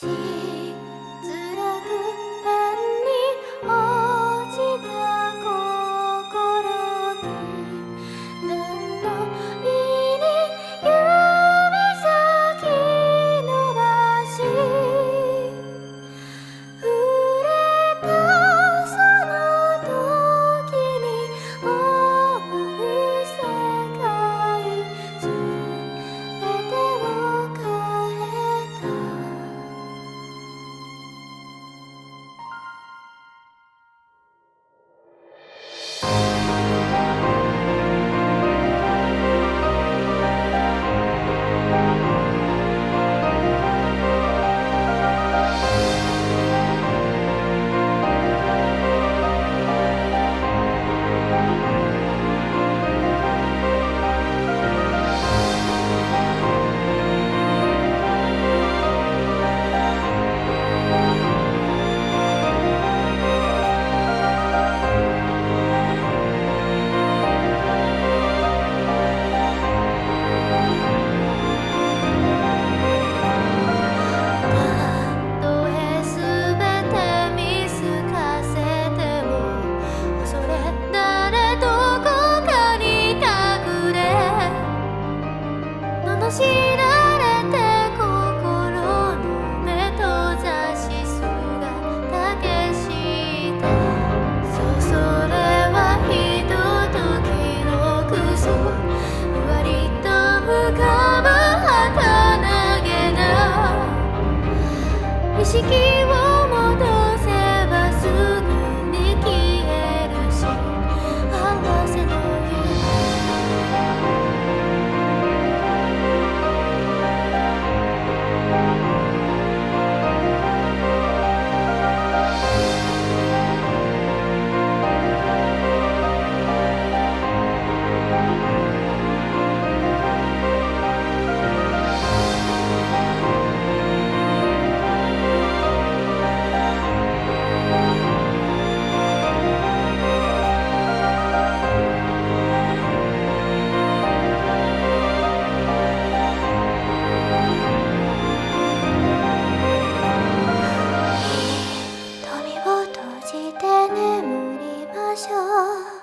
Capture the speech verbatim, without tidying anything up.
しづらく天に落ちた心に何の意に指先伸ばし触れたその時に終わる世界すべてを変えたたとえすべて見透かせても恐れ誰どこかに隠れ罵られて心の目閉ざし姿消してそうそれはひとときのクソふわりと浮かぶ儚げな意識を戻せばすぐに消えるし合わせの夢瞳を閉じて眠りましょう